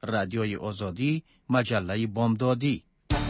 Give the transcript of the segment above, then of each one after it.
رادیوی آزادی، مجله بامدادی.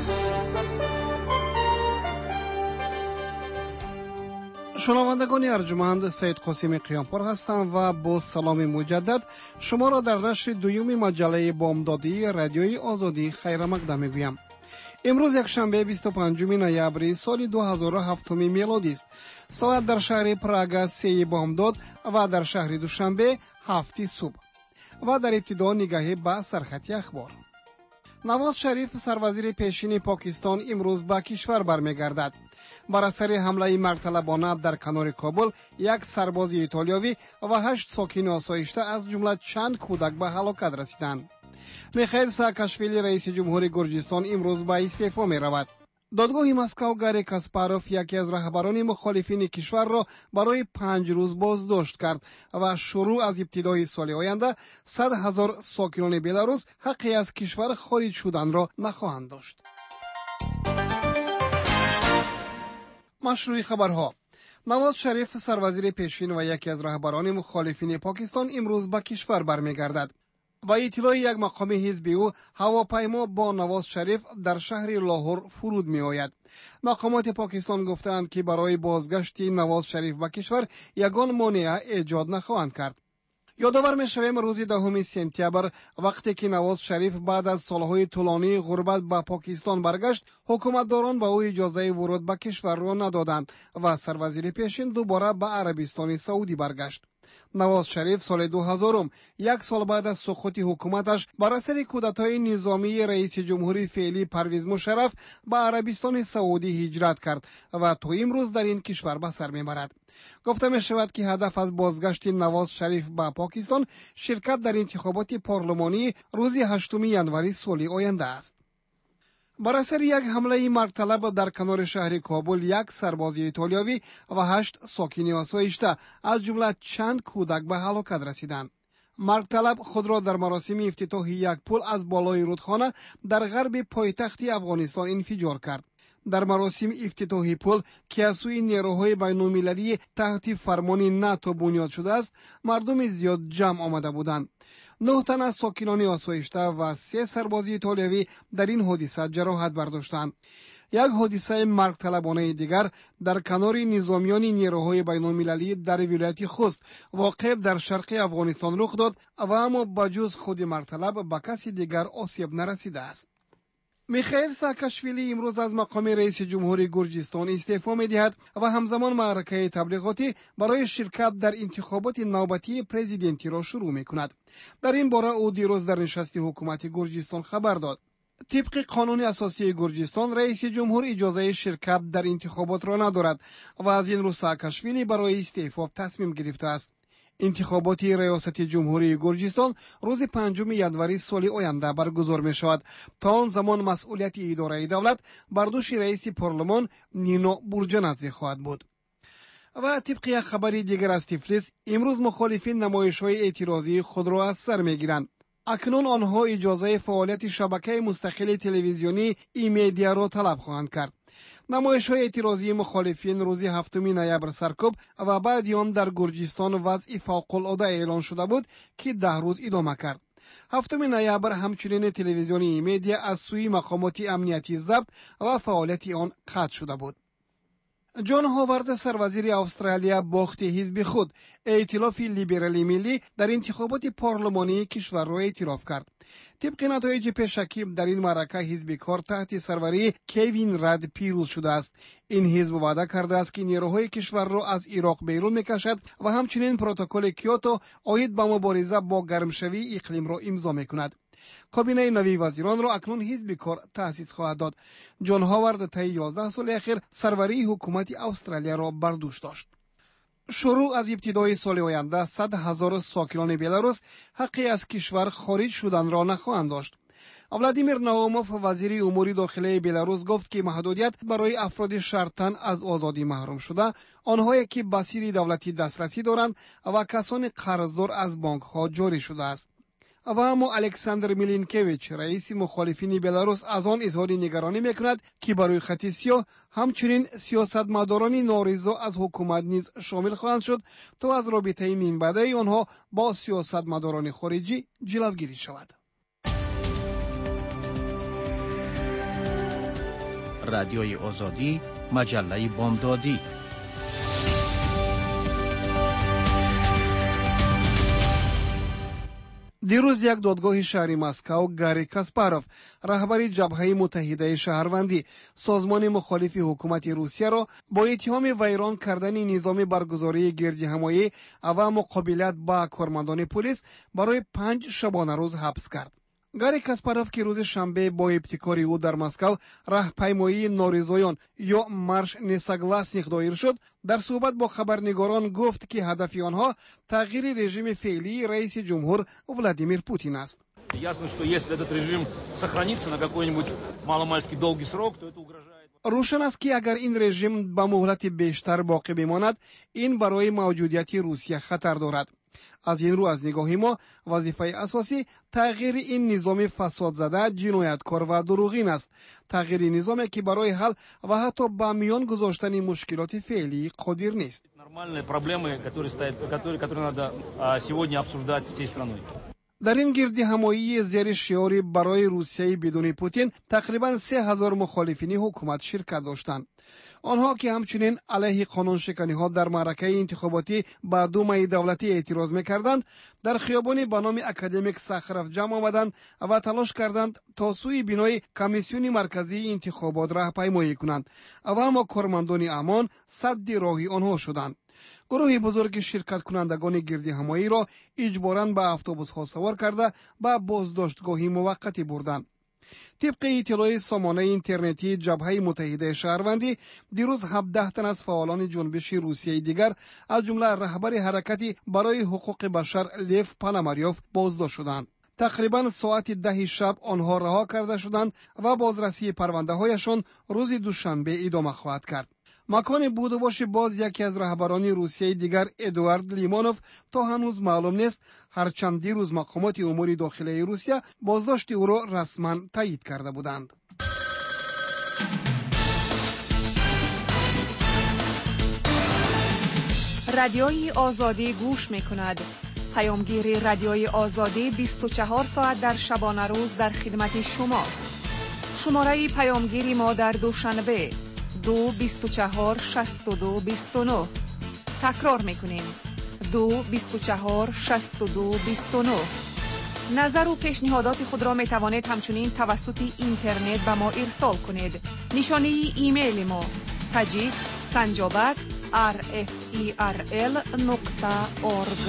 شنوندگان ارجمند، سید قاسم قیامپور هستم و با سلام مجدد شما را در نشر دوم مجله بامدادی رادیوی آزادی خیر مقدم میگویم. امروز یکشنبه 25 نوامبر سال 2007 میلادی است. ساعت در شهر پراگ 3 بامداد و در شهر دوشنبه 7 صبح. و در ابتدا نگاهی به سرخط اخبار. نواز شریف سروزیر پیشین پاکستان امروز به کشور برمیگردد. بر اثر حمله مرطلبانه در کنار کابل یک سرباز ایتالیایی و 8 ساکن آسایشته از جمله چند کودک به هلاکت رسیدند. میخائیل ساکاشویلی رئیس جمهوری گرجستان امروز به استعفا می رود. دادگاه مسکو گاری کاسپاروف یکی از رهبران مخالفین کشور را برای 5 روز بازداشت کرد و شروع از ابتدای سال آینده 100,000 ساکنان بلاروس حقی از کشور خارج شدن را نخواهند داشت. مشروع خبرها. نواز شریف سروزیر پیشین و یکی از رهبران مخالفین پاکستان امروز به کشور برمیگردد. با اطلاع یک مقام حزبی او، هواپیما با نواز شریف در شهر لاهور فرود می آید. مقامات پاکستان گفتند که برای بازگشت نواز شریف به کشور یگان مانع ایجاد نخواهند کرد. یادآور می شویم روز 10 سپتامبر وقتی که نواز شریف بعد از سالهای طولانی غربت به پاکستان برگشت، حکومتداران به او اجازه ورود به کشور را ندادند و سروزیر پیشین دوباره به عربستان سعودی برگشت. نواز شریف سال 2000 یک سال بعد از سقوط حکومتش بر اثر کودتای نظامی رئیس جمهوری فعلی پرویز مشرف به عربستان سعودی هجرت کرد و تا امروز در این کشور به سر میبرد. گفته می شود که هدف از بازگشت نواز شریف به پاکستان شرکت در انتخابات پارلمانی روز 8 ژانویه سال آینده است. بر اثر یک حمله مرطلب در کنار شهر کابل یک سرباز ایتالیایی و 8 ساکن آسایشته از جمله چند کودک به هلاکت رسیدند. مرطلب خود را در مراسم افتتاح یک پل از بالای رودخانه در غرب پایتخت افغانستان انفجار کرد. در مراسم افتتاحی پل که از سوی نیروهای بین‌المللی تحت فرمان ناتو بنیاد شده است، مردم زیاد جمع آمده بودند. 9 تن از ساکنان آسایشته و 3 سرباز ایتالیایی در این حادثه جراحت برداشتند. یک حادثه مرطلبانه دیگر در کنار نظامیان نیروهای بین‌المللی در ولایت خوست واقع در شرق افغانستان رخ داد و اما بجز خود مرطلب به کسی دیگر آسیب نرسیده است. میخائیل ساکاشویلی امروز از مقام رئیس جمهوری گرجستان استعفا می‌دهد و همزمان معرکه تبلیغاتی برای شرکت در انتخابات نوبتی پرزیدنتی را شروع می‌کند. در این باره او دیروز در نشست حکومت گرجستان خبر داد. طبق قانون اساسی گرجستان رئیس جمهور اجازه شرکت در انتخابات را ندارد و از این رو ساکاشویلی برای استعفا تصمیم گرفته است. انتخابات ریاست جمهوری گرجستان روز 5 ژانویه سال آینده برگزار می شود. تا آن زمان مسئولیت اداره دولت بر دوش رئیس پارلمان نینا بورجنادزه خواهد بود. و طبق یک خبر دیگر از تفلیس، امروز مخالفین نمایش‌های اعتراضی خود را از سر می‌گیرند. اکنون آنها اجازه فعالیت شبکه مستقل تلویزیونی ایمدیا را طلب خواهند کرد. نمایش‌های اعتراضی مخالفین روز 7 نوامبر سرکوب و بعد آن در گرجستان وضع فوق‌العاده اعلان شده بود که 10 روز ادامه کرد. 7 نوامبر همچنین تلویزیون ایمدیا از سوی مقامات امنیتی ضبط و فعالیت آن قطع شده بود. جان هاوارد سروزیر استرالیا باخت حزب خود ائتلاف لیبرالی ملی در انتخابات پارلمانی کشور را اعتراف کرد. طبق نتایج پیشکی در این معرکه حزب کار تحت سروری کوین رد پیروز شده است. این حزب وعده کرده است که نیروهای کشور را از عراق بیرون میکشد و همچنین پروتکل کیوتو عاید به مبارزه با گرمشوی اقلیم را امضا میکند. کابینه نوی وزیران را اکنون حزب کار تأسیس خواهد داد. جان هاوارد طی 11 سال اخیر سروری حکومت استرالیا را بر دوش داشت. شروع از ابتدای سال آینده 100,000 ساکنان بلاروس حقی از کشور خارج شدن را نخواهند داشت. ولادیمیر ناوموف وزیر امور داخلی بلاروس گفت که محدودیت برای افراد شرطاً از آزادی محروم شده، آنهایی که به سیر دولتی دسترسی دارند و کسان قرضدار از بانک ها جاری شده است. و اما الکساندر میلینکویچ رئیس مخالفین بلاروس از آن اظهار نگرانی میکند که برای خط سیاه همچنین سیاستمداران نارضا از حکومت نیز شامل خواهند شد تا از رابطه من بعدی آنها با سیاستمداران خارجی جلوگیری شود. رادیوی آزادی، مجله بامدادی. دیروز یک دادگاه شهری مسکو گاری کاسپاروف رهبر جبهه متحده شهروندی سازمان مخالف حکومت روسیه را با اتهام ویران کردن نظام برگزاری گردهمایی و مقابلت با کارمندان پلیس برای 5 شبانه روز حبس کرد. گاری کاسپاروف که روز شنبه با ابتکار او در مسکو راهپیمایی نارضایان یا مارش نساگلاسنیک دایر شد، در صحبت با خبرنگاران گفت که هدف آنها تغییر رژیم فعلی رئیس جمهور ولادیمیر پوتین است. Ясно, что если этот режим сохранится на какой-нибудь маломальски долгий срок, то это угрожает. روشن است که اگر این رژیم به مهلت بیشتر باقی بماند، این برای موجودیت روسیه خطر دارد. از این رو از نگاه ما وظیفه اساسی تغییر این نظام فساد زده، جنایتکار و دروغین است. تغییر نظامی که برای حل و حتی به میان گذاشتن مشکلات فعلی قادر نیست. Нормальные проблемы, которые надо сегодня обсуждать всей страной. در این گردهمایی زیر شعار برای روسیه بدون پوتین تقریبا 3000 مخالفین حکومت شرکت داشتند. آنها که همچنین علیه قانون شکنی ها در معرکه انتخاباتی با دومه دولتی اعتراض میکردند، در خیابانی به نام اکادمیک ساخروف جمع آمدند و تلاش کردند تا سوی بینای کمیسیون مرکزی انتخابات راهپیمایی کنند و اما کارمندان امان سد راهی آنها شدند. گروه بزرگ شرکت کنندگان گردهمایی را اجباراً به اتوبوس ها سوار کرده به بازداشتگاهی موقتی بردند. طبق اطلاع سامانه اینترنتی جبهه متحده شهروندی، دیروز 17 تن از فعالان جنبش روسیه دیگر از جمله رهبر حرکتی برای حقوق بشر لیف پاناماریوف بازداشت شدند. تقریبا ساعت 10 شب آنها رها کرده شدند و بازرسی پرونده هایشان روز دوشنبه ادامه خواهد کرد. مکان بود و باش باز یکی از رهبران روسیه دیگر ادوارد لیمانوف تا هنوز معلوم نیست، هرچند دیروز مقامات امور داخلی روسیه بازداشت او را رسما تایید کرده بودند. رادیوی آزادی گوش می‌کند. پیامگیر رادیوی آزادی 24 ساعت در شبانه روز در خدمت شماست. شماره پیامگیری ما در دوشنبه 224 62 29. تکرار میکنیم 224 62 29. نظر و پیشنهادات خود را می توانید همچنین توسط اینترنت به ما ارسال کنید. نشانه ایمیل ما tajik@rferl.org.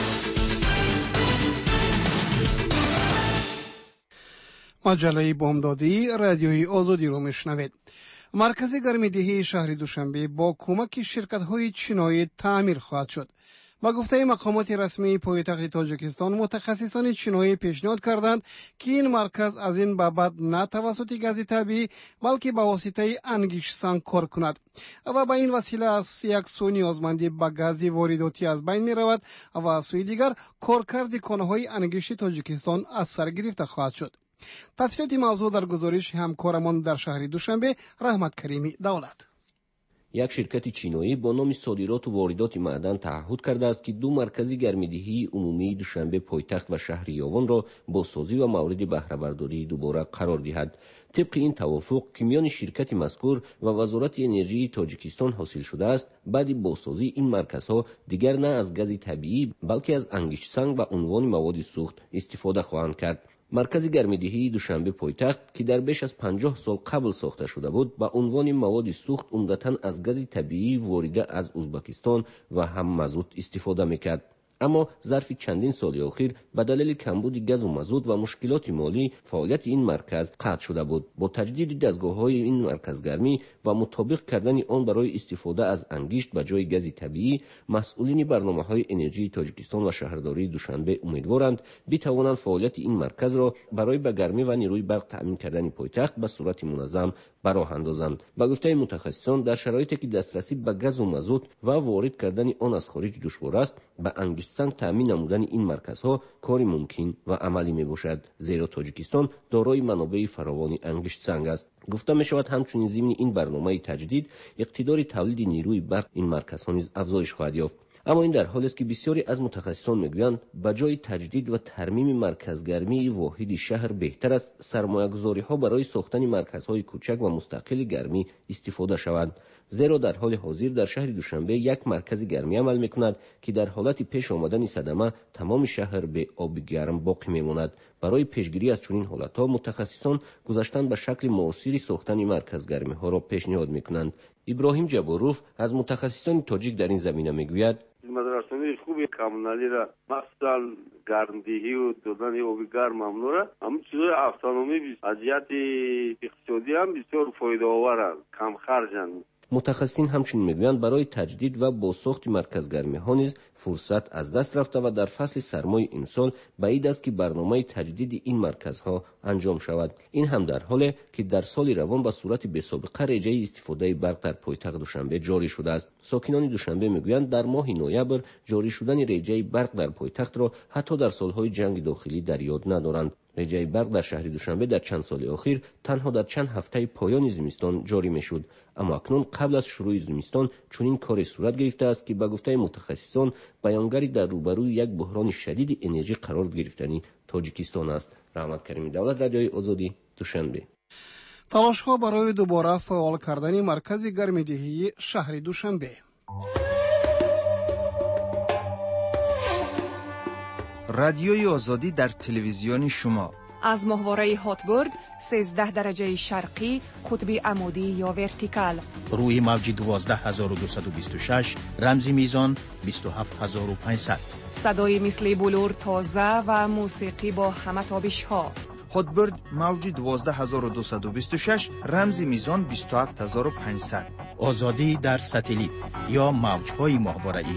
مجله بامدادی رادیوی آزادی را میشنوید. مرکز گرمیدهی شهر دوشنبه با کمک شرکت‌های چینایی تعمیر خواهد شد. با گفته مقامات رسمی پایتخت تاجیکستان، متخصصان چینایی پیشنهاد کردند که این مرکز از این به بعد نه توسط گاز طبیعی بلکه به واسطه انگیش سنگ کار کند و به این وسیله از یک سو نیازمندی به گاز وارداتی از بین می رود و از سوی دیگر کارکرد کانال‌های انگیش تاجیکستان از سر گرفته خواهد شد. تفصیلات موضوع در گزارش همکارمان در شهر دوشنبه رحمت کریمی دولت. یک شرکت چینایی با نام صادرات و واردات معدن تعهد کرده است که 2 مرکز گرمیدهی عمومی دوشنبه پایتخت و شهر یاون را با سازی و مورد بهره برداری دوباره قرار دهد. طبق این توافق که میان شرکت مذکور و وزارت انرژی تاجیکستان حاصل شده است، بعد بازسازی این مرکزها دیگر نه از گاز طبیعی بلکه از انگشت سنگ و عنوان مواد سوخت استفاده خواهند کرد. مرکز گرمیدهی دوشنبه پایتخت که در بیش از 50 سال قبل ساخته شده بود، با عنوان مواد سوخت عمدتاً از گاز طبیعی وارده از ازبکستان و هم مازوت استفاده میکرد. اما ظرف چندین سال اخیر به دلیل کمبود گاز و مازوت و مشکلات مالی فعالیت این مرکز قطع شده بود. با تجدید دستگاه‌های این مرکز گرمی و مطابق کردن آن برای استفاده از انگشت به جای گاز طبیعی، مسئولین برنامه‌های انرژی تاجیکستان و شهرداری دوشنبه امیدوارند بتوانند فعالیت این مرکز را برای به گرمی و نیروی برق تامین کردن پایتخت به صورت منظم براه اندازند. به گفته متخصصان، در شرایطی که دسترسی به گاز و مازوت و وارد کردن آن از خارج دشوار است، به انگشت سنگ تامین نمودن این مرکزها کاری ممکن و عملی می باشد، زیرا تاجیکستان دارای منابع فراوان انگشت سنگ است. گفته می شود همچنین ضمن این برنامه تجدید، اقتدار تولید نیروی برق این مرکزها نیز افزایش خواهد یافت. اما این در حالی است که بسیاری از متخصصان میگویند به جای تجدید و ترمیم مرکزگرمی واحد شهر بهتر است سرمایه‌گذاری‌ها برای ساختن مرکزهای کوچک و مستقل گرمی استفاده شود، زیرا در حال حاضر در شهر دوشنبه یک مرکز گرمی عمل میکند که در حالت پیش آمدن صدمه تمام شهر به آب گرم باقی میماند. برای پیشگیری از چنین حالت‌ها متخصصان گذاشتن به شکل معاصری ساختن مرکز گرمی ها را پیشنهاد میکنند. ابراهیم جباروف از متخصصان تاجیک در این زمینه میگوید مدرسه خوبی کاملی را مخصوصا گرمدهی و دادن آب گرم ممنوعه. همین چیزای автономی از جهت اقتصادی هم بسیار فایده آورند، کم خرجند. متخصصین همچنین میگویند برای تجدید و بازساخت مرکزگرمی ها نیز فرصت از دست رفته و در فصل سرمای امسال بعید است که برنامه تجدید این مرکزها انجام شود. این هم در حالی که در سال روان به صورت بی‌سابقه رجه استفاده برق در پایتخت دوشنبه جاری شده است. ساکنان دوشنبه میگویند در ماه نوامبر جاری شدن رجه برق در پایتخت را حتی در سالهای جنگ داخلی در یاد ندارند. رجه برق در شهر دوشنبه در چند سال اخیر تنها در چند هفته پایان زمستان جاری میشد، اما اکنون قبل از شروع زمستان چنین کاری صورت گرفته است که به گفته متخصصان بیانگری در روبروی یک بحران شدید انرژی قرار گرفتنی تاجیکستان است. رحمت کریمی، دولت رادیوی آزادی، دوشنبه. تلاش‌ها برای دوباره فعال کردن مرکز گرمدهی شهر دوشنبه. رادیوی آزادی در تلویزیون شما از ماهواره هاتبرد 13 درجه شرقی قطب عمودی یا ورتیکال، روی موج 12226 رمزی میزان 27500، صدای مثل بلور تازه و موسیقی با همه تابش ها. هاتبرد موج 12226 رمز میزان 27500. آزادی در ساتلیت یا موج‌های ماهواره‌ای.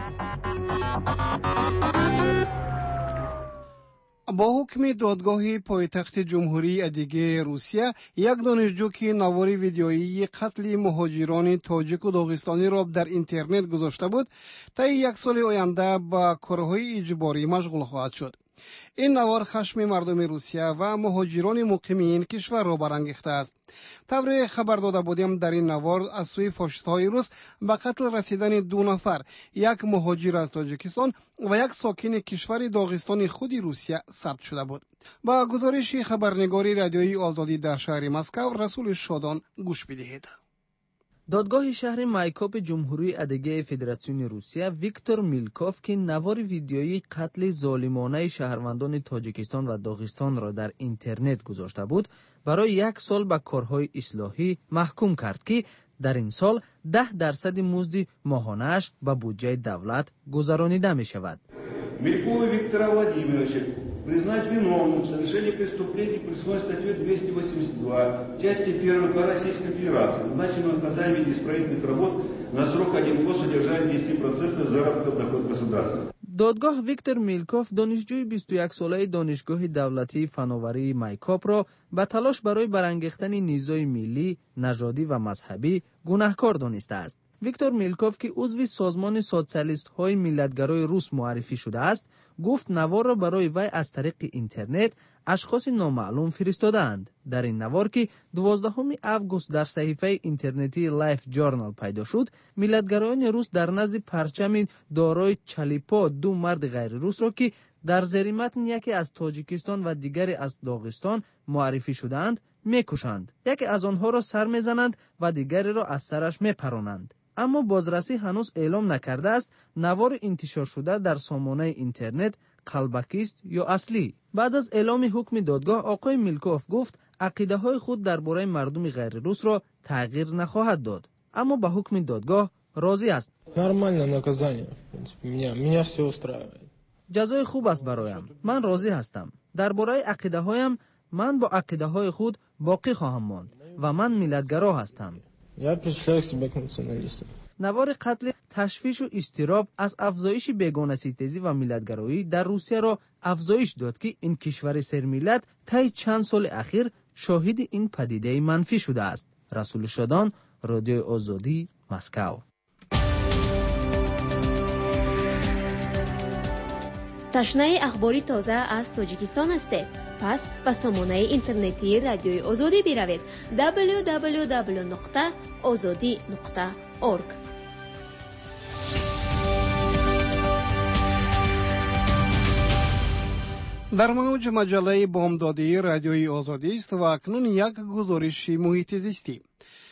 با حکم دادگاه پایتخت جمهوری ادیگه روسیه، یک دانشجو که نوار ویدیویی قتل مهاجران تاجیک و داغستانی را در اینترنت گذاشته بود، تا یک سال آینده با کارهای اجباری مشغول خواهد شد. این نوار خشم مردم روسیه و مهاجران مقیم این کشور را برانگیخته است. طبری خبر داده بودیم در این نوار از سوی فاشیست‌های روس به قتل رسیدن 2 نفر، یک مهاجر از تاجیکستان و یک ساکن کشور داغستان خود روسیه ثبت شده بود. با گزارش خبرنگاری رادیوی آزادی در شهر مسکو، رسول شادان گوش بدهید. دادگاه شهر مایکوپ جمهوری ادیگه فدراسیون روسیه ویکتور میلکوف که نوار ویدیویی قتل ظالمانه شهروندان تاجیکستان و داغستان را در اینترنت گذاشته بود، برای 1 سال به کارهای اصلاحی محکوم کرد که در این سال 10% مزد ماهانه‌اش به بودجه دولت گذرانیده می شود. Мелькова Виктора Владимировича признать виновным в совершении преступлений предусмотрено статьей 282 части 1 КР Российской Федерации, назначенного наказанием в виде исправительных работ на срок 1 год содержания 10% заработка в доход государства. دادگاه ویکتور میلکوف دانشجوی 21 ساله دانشگاه دولتی فناوری مایکوپ را به تلاش برای برانگیختن نیزای ملی، نژادی و مذهبی گناهکار دانسته است. ویکتور میلکوف که عضو سازمان سوسیالیست‌های ملت‌گرای روس معرفی شده است، گفت نوار را برای وی از طریق اینترنت اشخاص نامعلوم فرستادند. در این نوار که 12 آگوست در صحیفه اینترنتی لایف جورنال پیدا شد، ملت‌گرایان روس در نزد پرچم دارای چلیپا 2 مرد غیر روس را که در زیر متن یکی از تاجیکستان و دیگری از داغستان معرفی شدند میکشند. یکی از آنها را سر میزنند و دیگری را از سرش میپرانند. اما بازرسی هنوز اعلام نکرده است نوار انتشار شده در سامانه اینترنت قلبکی است یا اصلی. بعد از اعلام حکم دادگاه، آقای میلکوف گفت عقیده های خود درباره مردم غیر روس را تغییر نخواهد داد، اما با حکم دادگاه راضی است. جزای خوب است برایم. من راضی هستم. درباره عقیده هایم، من با عقیده های خود باقی خواهم ماند و من ملتگرا هستم. نوار قتل تشویش و اضطراب از افزایش بیگانه ستیزی و ملتگرایی در روسیه را افزایش داد که این کشور سرملت طی چند سال اخیر شاهد این پدیده منفی شده است. رسول شادان، رادیو آزادی، مسکو. تشنه اخباری تازه از تاجیکستان هستید؟ پس به سامانه اینترنتی رادیوی آزادی بروید www.azadi.org. در موج مجله بامدادی رادیوی آزادی است و اکنون یک گزارش محیط زیستی.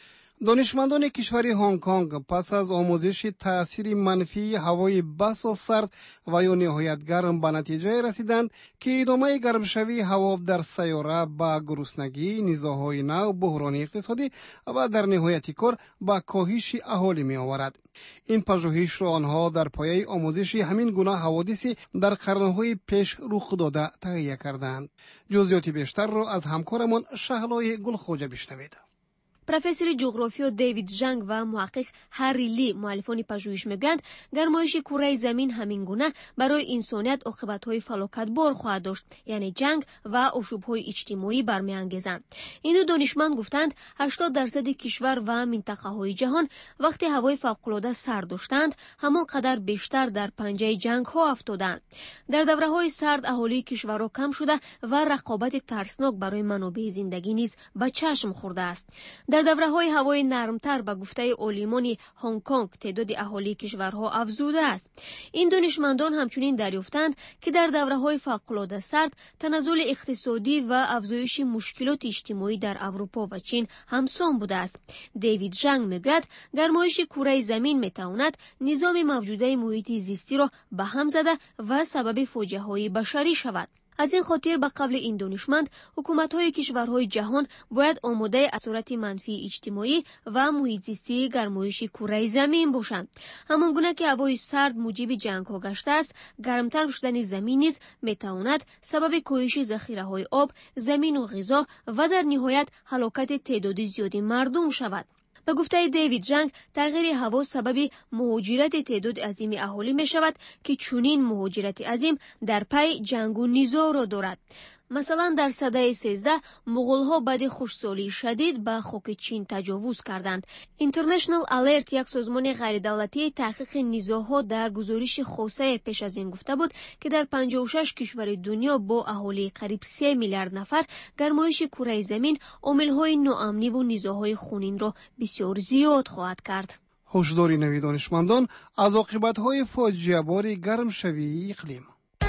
دانشمندان کشور هنگ کنگ پس از آموزش تأثیر منفی هوای بس و سرد و یا نهایت گرم به نتیجه رسیدند که ادامه گرمشوی هوا در سیاره به گرسنگی، نزاع‌های نو، بحران اقتصادی و در نهایت کار به کاهش اهالی می آورد. این پژوهش را آنها در پایه آموزش همین گونه حوادثی در قرنهای پیش رخ داده تهیه کردند. جزئیات بیشتر را از همکارمان شهلای گلخوجه بشنوید. پروفسور جغرافیا دیوید ژنگ و محقق هری لی مؤلفان پژوهش میگویند گرمایش کره زمین همین گونه برای انسانیت عاقبت‌های فلاکتبار خواهد داشت، یعنی جنگ و آشوب‌های اجتماعی برمیانگیزند. این دو دانشمند گفتند 80% کشور و منطقه‌های جهان وقتی هوای فوق‌العاده سرد داشتند همانقدر بیشتر در پنجه جنگ‌ها افتادند. در دوره‌های سرد اهالی کشورها کم شده و رقابت ترسناک برای منابع زندگی نیز به چشم خورده است. در دوره‌های هوای نرمتر به گفته عالمان هنگ کنگ تعداد اهالی کشورها افزوده است. این دانشمندان همچنین دریافتند که در دوره‌های فوق‌العاده سرد تنزل اقتصادی و افزایش مشکلات اجتماعی در اروپا و چین همسان بوده است. دیوید ژنگ میگوید گرمایش کره زمین میتواند نظام موجوده محیط زیستی را به هم زده و سبب فاجعه‌های بشری شود. از این خاطر به قبل این دانشمند حکومت‌های کشورهای جهان باید آماده اثرات منفی اجتماعی و محیط زیستی گرمایش کره زمین باشند. همانگونه که هوای سرد موجب جنگ‌ها گشته است، گرمتر شدن زمین نیز میتواند سبب کاهش ذخیره‌های آب، زمین و غذا و در نهایت هلاکت تعداد زیادی مردم شود. به گفته دیوید ژنگ تغییر هوا سبب مهاجرت تعداد عظیم اهالی می شود که چنین مهاجرت عظیم در پی جنگ و نزاع را دارد. مثلا در سده 13 مغول‌ها بعد خشکسالی شدید به خاک چین تجاوز کردند. اینترنشنال الرت یک سازمان غیردولتی تحقیق نزاع‌ها در گزارش خاصه پیش از این گفته بود که در 56 کشور دنیا با اهالی قریب 3 میلیارد نفر گرمایش کره زمین عامل‌های ناامنی و نزاع‌های خونین را بسیار زیاد خواهد کرد. هشدار نوی دانشمندان از عاقبت‌های فاجعه‌بار گرمشوی اقلیم.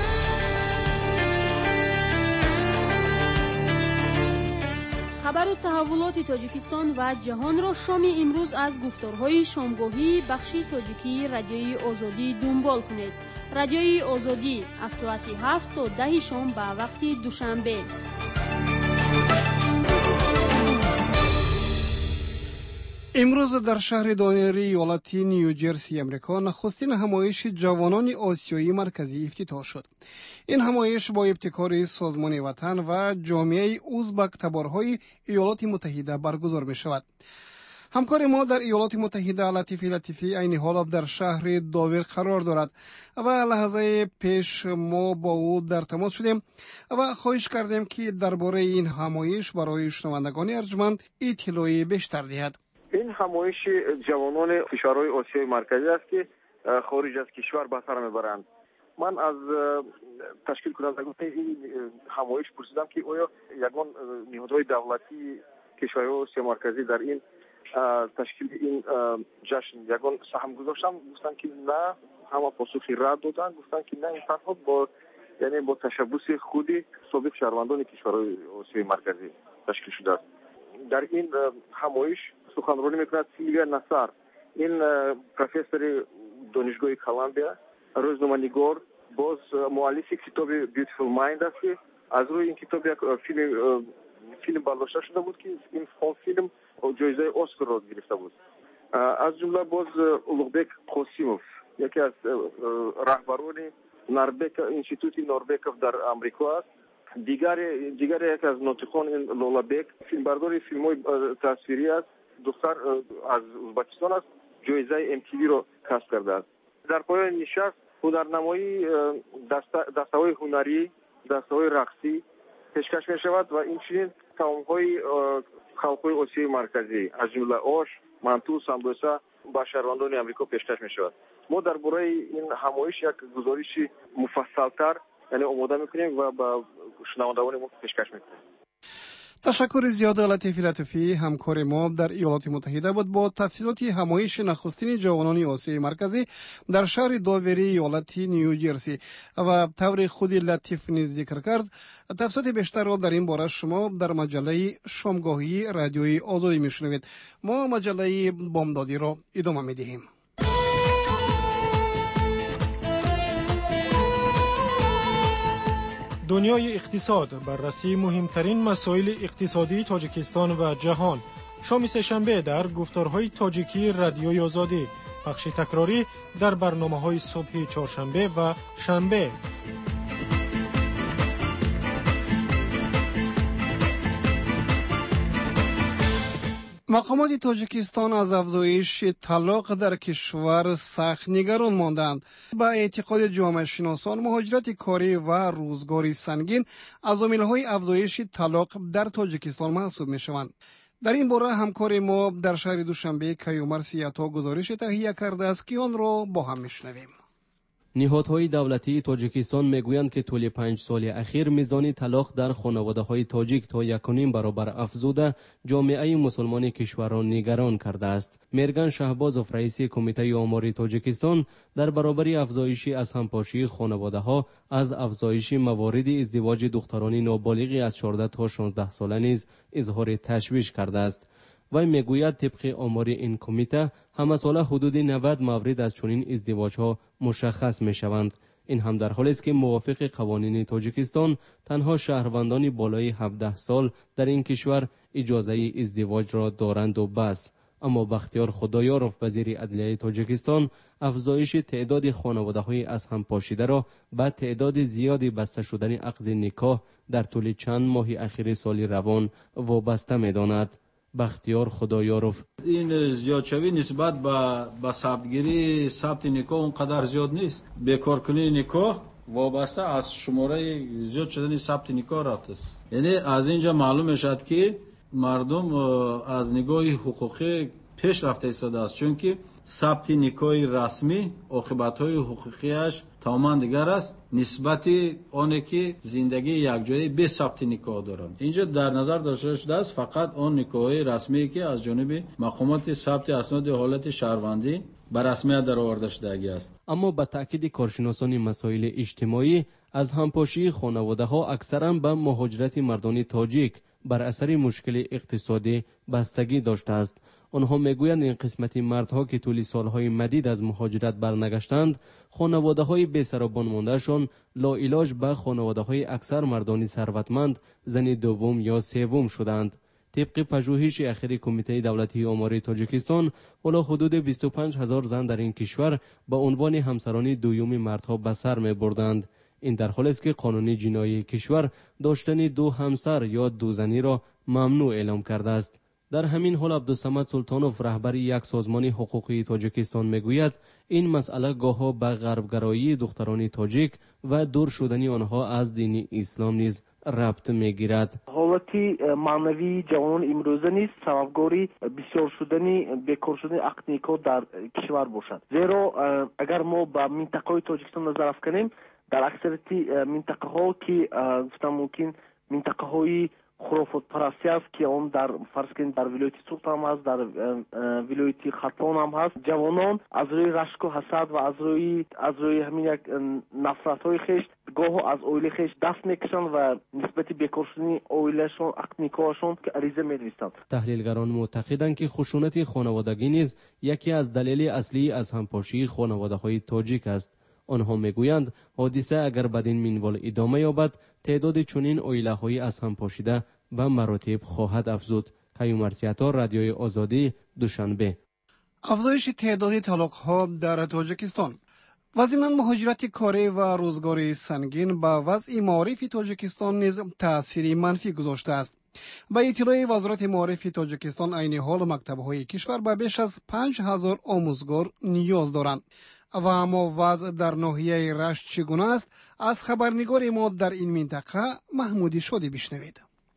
خبر و تحولات تاجیکستان و جهان را شام امروز از گفتارهای شامگاهی بخش تاجیکی رادیوی آزادی دنبال کنید. رادیوی آزادی از ساعت 7 تا 10 شام به وقت دوشنبه. امروز در شهر دانری ایالت نیوجرسی امریکا نخستین همایش جوانان آسیایی مرکزی افتتاح شد. این همایش با ابتکار سازمان وطن و جامعه ازبک تبارهای ایالات متحده برگزار می شود. همکار ما در ایالات متحده لطیفی عین حال در شهر داور قرار دارد و لحظه پیش ما با او در تماس شدیم و خواهش کردیم که درباره این همایش برای شنوندگان ارجمند اطلاعی بیشتر دهد. این همایش جوانان کشورهای آسیای مرکزی است که خارج از کشور به سر میبرند. من از تشکیل کنندگان این همایش پرسیدم که آیا یگان نهادهای دولتی کشورهای آسیای مرکزی در این تشکیل این جشن یگان سهم گذاشتن؟ گفتن که نه، همه پاسخی رد دادن. گفتن که نه، این تنها با تشبث خودی سابق شهروندان کشورهای آسیای مرکزی تشکیل شده است. در این همایش سخنرانی میکند سیلویا نصر، این پروفسور دانشگاه کلمبیا، روزنامه‌نگار، باز مؤلف کتاب بیوتیفول مایند است که از روی این کتاب یک فیلم برداشته شده بود که این فیلم جایزه اسکار را گرفته بود. از جمله باز اولوغبک قاسیموف، یکی از رهبران انستیتوت نوربکوف در امریکا است. دیگر یک از ناطقان این لولابک، فیلمبردار فیلم‌های تصویری است، دختر از ازبکستان است، جایزه MTV را کسب کرده است. در پایان نشست هنرنمایی، دسته‌های هنری، دسته‌های رقصی پیشکش می شود و این چنین طعام‌های خلق‌های آسیای مرکزی از جمله آش، مانتو، سامبوسا با شهروندان آمریکا پیشکش می شود. ما درباره این همایش یک گزارش مفصل‌تر آماده می‌کنیم و با شنوندگان ما پیشکش می‌کنیم. تشکر زیاد لطیفی لطیفی همکار ما در ایالات متحده بود با تفصیلات همایش نخستین جوانان آسیای مرکزی در شهر داوری ایالت نیوجرسی و طور خود لطیف نیز ذکر کرد. تفصیلات بیشتر را در این باره شما در مجله شامگاهی رادیوی آزادی میشنوید. ما مجله بامدادی را ادامه میدهیم. دنیای اقتصاد، بررسی مهمترین مسائل اقتصادی تاجیکستان و جهان. شام سه‌شنبه در گفتارهای تاجیکی رادیوی آزادی، پخش تکراری در برنامه‌های صبح چهارشنبه و شنبه. مقامات تاجیکستان از افزایش طلاق در کشور سخت نگران ماندند. با اعتقاد جامعه شناسان مهاجرت کاری و روزگاری سنگین از عامل‌های افزایش طلاق در تاجیکستان محسوب می‌شوند. در این باره همکار ما در شهر دوشنبه کیومر سیاتا گزارش تهیه کرده است که آن را با هم میشنویم. نهادهای دولتی تاجیکستان میگویند که طول 5 سال اخیر میزان طلاق در خانواده‌های تاجیک تا 1.5 برابر افزوده جامعه مسلمان کشور را نگران کرده است. مرگان شهبازوف رئیس کمیته آماری تاجیکستان در برابر افزایش از همپاشی خانواده‌ها از افزایش موارد ازدواج دختران نابالغ از 14 تا 16 ساله نیز اظهار تشویش کرده است. وی میگوید طبق آمار این کمیته همه ساله حدود 90 مورد از چنین ازدواج‌ها مشخص می‌شوند. این هم در حالی است که موافق قوانین تاجیکستان تنها شهروندان بالای 17 سال در این کشور اجازه ازدواج را دارند و بس. اما بختیار خدایارف وزیر عدلیه تاجیکستان افزایش تعداد خانواده‌های از هم پاشیده را به تعداد زیادی بسته شدن عقد نکاح در طول چند ماه اخیر سال روان وابسته می‌داند. بختیار خدایارف: این زیادشوی نسبت به ثبتگیری ثبت نکاح اونقدر زیاد نیست. بیکار کنی نکاح وابسته از شماره زیاد شدن ثبت نکاح رفته است. یعنی از اینجا معلوم میشد که مردم از نگاه حقوقی پیش رفته ایستاده است، چون که ثبت نکاح رسمی عاقبت‌های حقوقیش تماما دیگر است نسبت آنه که زندگی یک جایی به ثبت نکاح دارند. اینجا در نظر داشته شده است فقط آن نکاح رسمی که از جانب مقامات ثبت اسناد حالت شهروندی به رسمیت درآورده شده است. اما به تاکید کارشناسان مسائل اجتماعی از همپاشی خانواده‌ها اکثرا به مهاجرت مردان تاجیک بر اثر مشکل اقتصادی بستگی داشته است. آنها میگویند این قسمت مردها که طول سالهای مدید از مهاجرت برنگشتند، خانواده‌های بی‌سر و بن مانده‌شان لاعلاج به خانواده‌های اکثر مردان ثروتمند زن دوم یا سوم شدند. طبق پژوهش اخیر کمیته دولتی آماری تاجیکستان، حالا حدود 25,000 زن در این کشور به عنوان همسران دوم مردها به سر می‌بردند. این در حالی است که قانون جنایی کشور داشتن 2 همسر یا 2 زنی را ممنوع اعلام کرده است. در همین حال عبدالصمد سلطانوف رهبر یک سازمان حقوقی تاجیکستان میگوید این مسئله گاهی به غربگرایی دختران تاجیک و دور شدن آنها از دین اسلام نیز ربط میگیرد. حالت معنوی جوانان امروزه نیز سببگاری بسیار شدن بیکار شدن عقد نکاح در کشور باشد. زیرا اگر ما به منطقه تاجیکستان نظر افکنیم، در اکثریت منطقه ها که گفتم ممکن منطقه های خرافات پرستی است که اون در فرض کنید در ولایت سوخت هم هست، در ولایت خطان هم هست، جوانان از روی رشک و حسد و از روی همین یک نفرت های خیش گاه از اویل خیش دست میکشند و نسبت بیکار شدن اویلشون عقد نکاحشون که عریضه می‌نویسند. تحلیلگران معتقدند که خشونت خانوادگی نیز یکی از دلایل اصلی از همپاشی خانواده‌های تاجیک است. آنها میگویند حادثه اگر بدین منوال ادامه یابد، تعداد چنین عائله‌های از هم پاشیده به مراتب خواهد افزود. کیومر سیاتا، رادیوی آزادی، دوشنبه. افزایش تعداد طلاق‌ها در تاجیکستان. وضعیت مهاجرت کاری و روزگاری سنگین به وضع معارف تاجیکستان نیز تأثیر منفی گذاشته است. با اطلاع وزارت معارف تاجیکستان، عین حال مکتب‌های کشور به بیش از 5,000 آموزگار نیاز دارند. و اما وضع در ناحیه رشت چگونه است؟ از خبرنگار ما در این منطقه محمودی شادی بشنوید.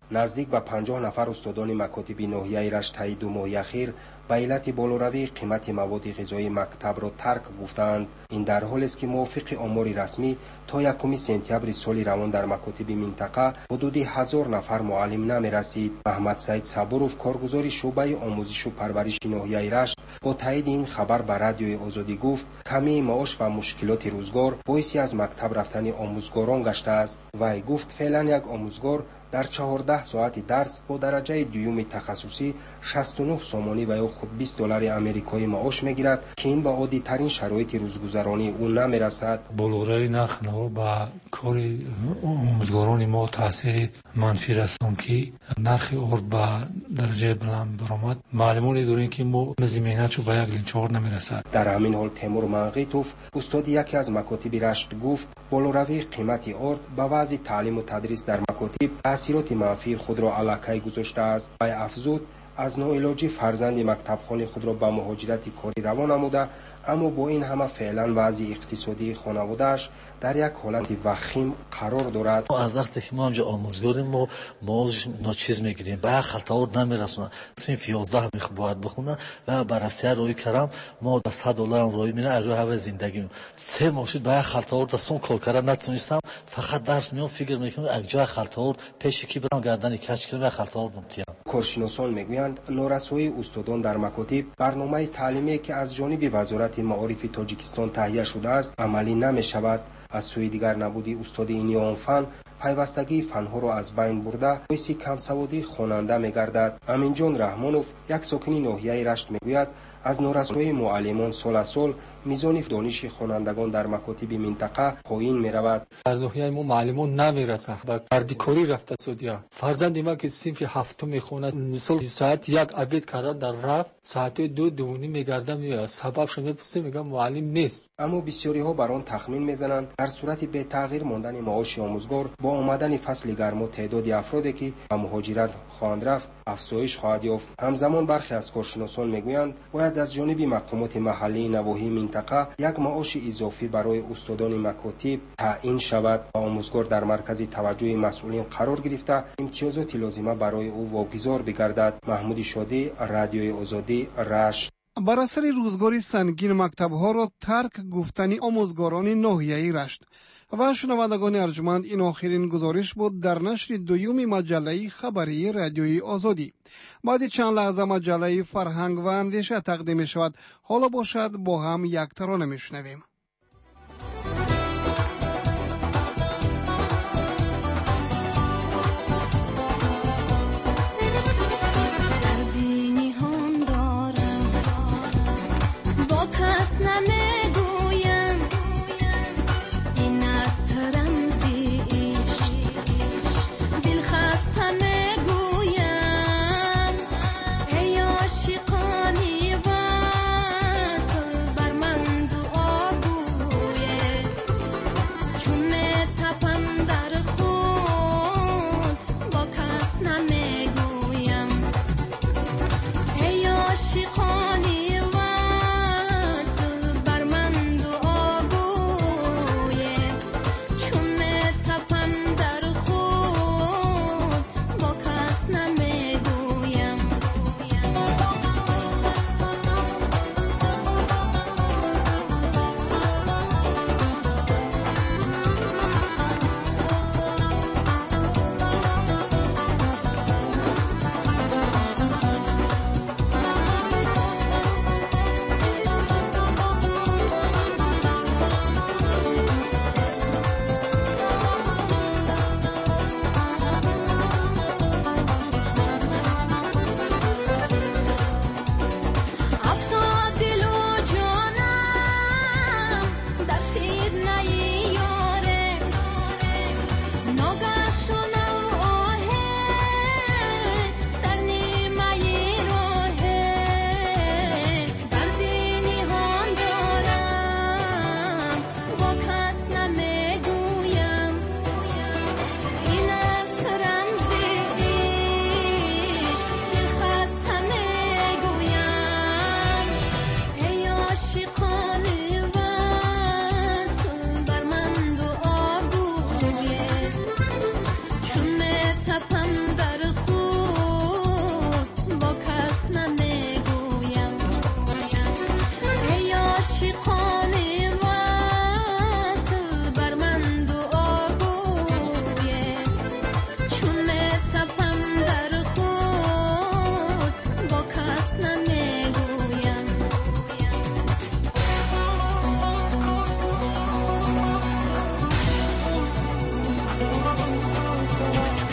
نزدیک به 50 نفر استادان مکاتب ناحیه رشت طی 2 ماه اخیر به علت بالاروی قیمت مواد غذایی مکتب را ترک گفتند. این در حالی است که موافق آمار رسمی تا 1 سپتامبر سال روان در مکاتب منطقه حدود 1000 نفر معلم نمی رسید. محمد سعید صبوروف کارگزار شعبه آموزش و پرورش ناحیه رشت با تایید این خبر به رادیوی آزادی گفت کمی معاش و مشکلات روزگار باعث از مکتب رفتن آموزگاران گشته است. وی گفت فعلا یک آموزگار در 14 ساعت درس با درجه دوم تخصصی 69 سومانی و یا خود $20 آمریکایی معاش میگیرد که این به عادی ترین شرایط روزگذرانی او نمیرسد. بالورای نرخ نو با کار آموزگاران ما تاثیر منفی رساند که نرخ ارد به درجه بلند برآمد. معلوماتی داریم که ما مهنتشو به 1.4 نمیرسد. در همین حال تیمور منقیتوف استاد یکی از مکاتب رشت گفت بالاروی قیمت ارد به وضع تعلیم و تدریس در مکاتب تأثیرات منفی خود را علیه گذاشته است. و افزود از ناعلاجی فرزند مکتبخانه خود را به مهاجرت کاری روان نموده، اما با این همه فعلا وضع اقتصادی خانواده‌اش در یک حالت وخیم قرار دارد. از وقتی که ما اینجا آموزگاریم ما ناچیز میگیریم به خلطور نمیرسونه. صنف 11 باید بخونه و بررسی روی کردم ما $100 روی میره از روی هوا زندگی 3 ماه شد به خلطور دستون کار کردن نتونستم. فقط درس میام فکر میکنم یک جای خلطور پیش کی برام گردن کش کنم خلطور نمیتونم. کارشناسان میگویند نارسایی استادان در مکاتب برنامه تعلیمی که از جانب وزارت معارف تاجیکستان تهیه شده است عملی نمی‌شود. از سوی دیگر نبودی استاد این یا آن فن پیوستگی فنها را از بین برده باعث کمسوادی خواننده می‌گردد. امین جان رحمانوف یک ساکن ناحیه رشت میگوید از نارسایی معلمان سال از سال میزان دانش خوانندگان در مکاتب منطقه پایین می‌رود. در ناحیه ما معلمان نمیرسه و کاری رفته سودیا. فرزند ما که صنف 7 میخونه مثلا ساعت 1 عبید کردن در رفت ساعت 2 میگردم میاد سببش میپرسه میگم معلم نیست. اما بسیاری ها بر آن تخمین میزنند در صورت به تغییر ماندن معاش آموزگار با آمدن فصل گرما تعداد افرادی که به مهاجرت خواهند رفت افزایش خواهد یافت. همزمان برخی از کارشناسان میگویند باید از جانب مقامات محلی نواحی منطقه یک معاش اضافی برای استادان مکاتب تعیین شود و آموزگار در مرکز توجه مسئولین قرار گرفته امتیازات لازمه برای او واگذار بگردد. محمود شادی، رادیوی آزادی، رشت. بر اثر روزگاری سنگین مکتب‌ها را ترک گفتنی آموزگاران ناحیه رشت. و شنوندگان ارجمند این آخرین گزارش بود در نشر دوم مجله خبری رادیوی آزادی. بعد چند لحظه مجله فرهنگ و اندیشه تقدیم شود. حالا باشد با هم یک ترانه میشنویم.